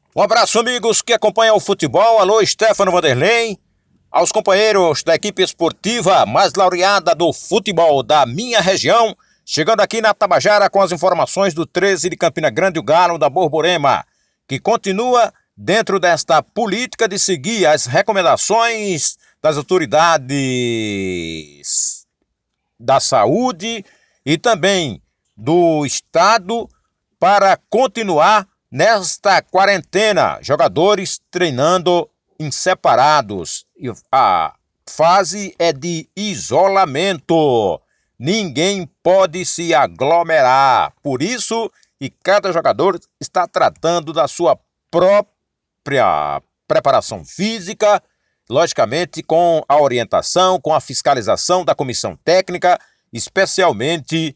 Um abraço, amigos que acompanham o futebol. Alô, Stefano Vanderlei. Aos companheiros da equipe esportiva mais laureada do futebol da minha região. Chegando aqui na Tabajara com as informações do 13 de Campina Grande, o Galo da Borborema, que continua dentro desta política de seguir as recomendações das autoridades da saúde e também do Estado para continuar nesta quarentena. Jogadores treinando em separados. A fase é de isolamento. Ninguém pode se aglomerar. Por isso, e cada jogador está tratando da sua própria preparação física, logicamente com a orientação, com a fiscalização da comissão técnica, especialmente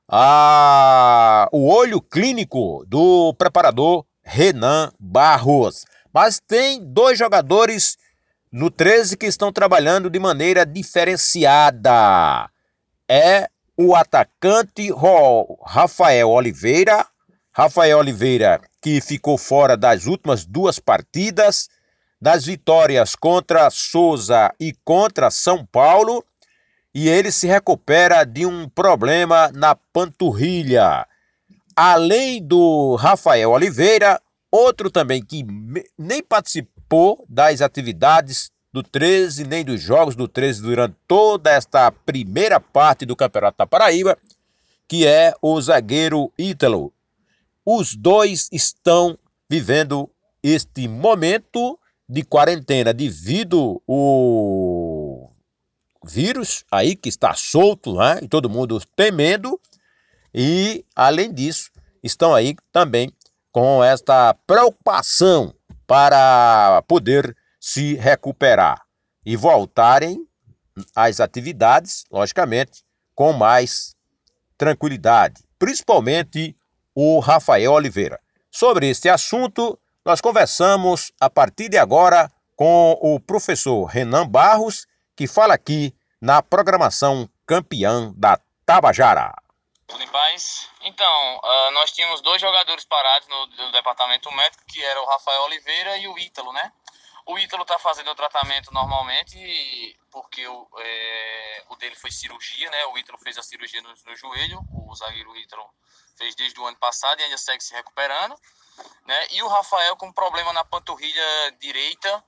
o olho clínico do preparador Renan Barros. Mas tem dois jogadores no 13 que estão trabalhando de maneira diferenciada. É o atacante Rafael Oliveira. Rafael Oliveira, que ficou fora das últimas duas partidas, das vitórias contra Souza e contra São Paulo, e ele se recupera de um problema na panturrilha. Além do Rafael Oliveira, outro também que nem participou das atividades do 13, nem dos jogos do 13 durante toda esta primeira parte do Campeonato da Paraíba, que é o zagueiro Ítalo. Os dois estão vivendo este momento de quarentena devido ao vírus aí que está solto, né? E todo mundo temendo. E, além disso, estão aí também com esta preocupação para poder se recuperar e voltarem às atividades, logicamente, com mais tranquilidade, principalmente o Rafael Oliveira. Sobre este assunto, nós conversamos a partir de agora com o professor Renan Barros, que fala aqui na programação Campeã da Tabajara. Tudo em paz? Então, nós tínhamos dois jogadores parados no departamento médico, que era o Rafael Oliveira e o Ítalo, né? O Ítalo tá fazendo o tratamento normalmente, porque o dele foi cirurgia, né? O Ítalo fez a cirurgia no joelho, o zagueiro Ítalo fez desde o ano passado e ainda segue se recuperando, né? E o Rafael com problema na panturrilha direita,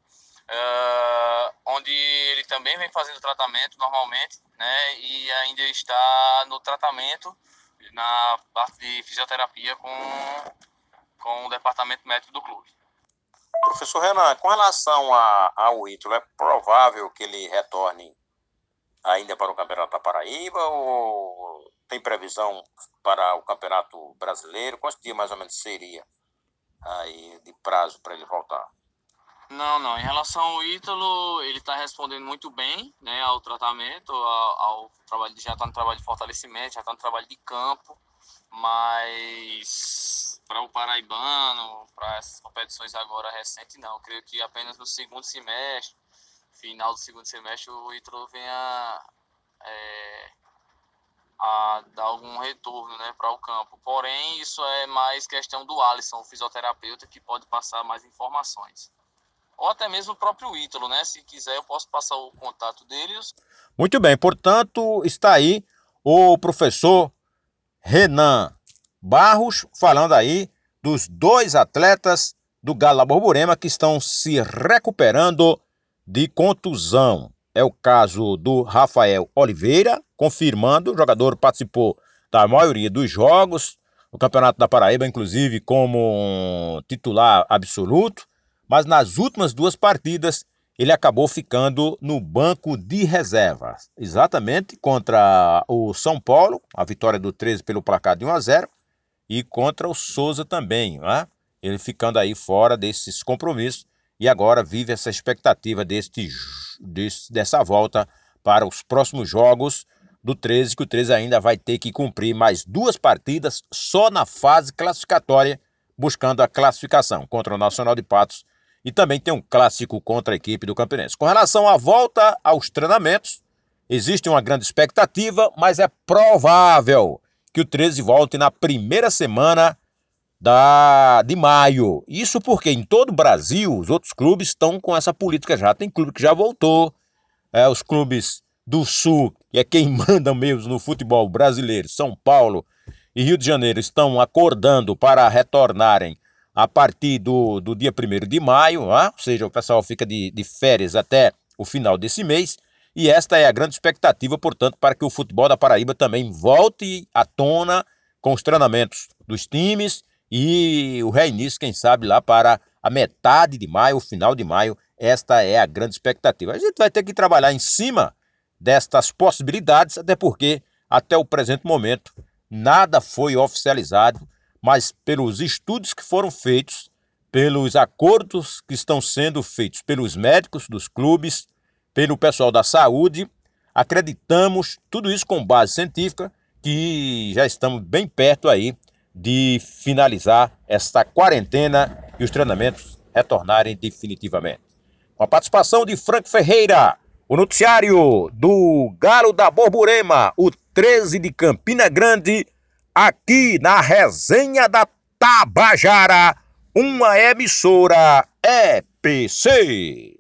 onde ele também vem fazendo tratamento normalmente, né? E ainda está no tratamento na parte de fisioterapia com o departamento médico do clube. Professor Renan, com relação ao Ítalo, é provável que ele retorne ainda para o Campeonato da Paraíba ou tem previsão para o Campeonato Brasileiro? Quantos dias mais ou menos seria aí de prazo para ele voltar? Não. Em relação ao Ítalo, ele está respondendo muito bem, né, ao tratamento, ao trabalho, já está no trabalho de fortalecimento, já está no trabalho de campo, mas para o paraibano, para essas competições agora recentes, não. Eu creio que apenas no segundo semestre, final do segundo semestre, o Ítalo venha a dar algum retorno, né, para o campo. Porém, isso é mais questão do Alisson, o fisioterapeuta, que pode passar mais informações. Ou até mesmo o próprio Ítalo, né? Se quiser, eu posso passar o contato deles. Muito bem, portanto, está aí o professor Renan Barros falando aí dos dois atletas do Galo da Borborema que estão se recuperando de contusão. É o caso do Rafael Oliveira, confirmando, o jogador participou da maioria dos jogos, no Campeonato da Paraíba, inclusive como titular absoluto, mas nas últimas duas partidas ele acabou ficando no banco de reservas, exatamente contra o São Paulo, a vitória do 13 pelo placar de 1-0, e contra o Souza também, né? Ele ficando aí fora desses compromissos e agora vive essa expectativa dessa volta para os próximos jogos do 13, que o 13 ainda vai ter que cumprir mais duas partidas só na fase classificatória, buscando a classificação contra o Nacional de Patos e também tem um clássico contra a equipe do Campinense. Com relação à volta aos treinamentos, existe uma grande expectativa, mas é provável que o 13 volte na primeira semana de maio. Isso porque em todo o Brasil os outros clubes estão com essa política já. Tem clube que já voltou, os clubes do Sul, que é quem manda mesmo no futebol brasileiro, São Paulo e Rio de Janeiro, estão acordando para retornarem a partir do dia 1º de maio, ou seja, o pessoal fica de férias até o final desse mês. E esta é a grande expectativa, portanto, para que o futebol da Paraíba também volte à tona com os treinamentos dos times e o reinício, quem sabe, lá para a metade de maio, o final de maio. Esta é a grande expectativa. A gente vai ter que trabalhar em cima destas possibilidades, até porque, até o presente momento, nada foi oficializado, mas pelos estudos que foram feitos, pelos acordos que estão sendo feitos pelos médicos dos clubes, pelo pessoal da saúde, acreditamos, tudo isso com base científica, que já estamos bem perto aí de finalizar esta quarentena e os treinamentos retornarem definitivamente. Com a participação de Franco Ferreira, o noticiário do Galo da Borborema, o 13 de Campina Grande, aqui na Resenha da Tabajara, uma emissora EPC.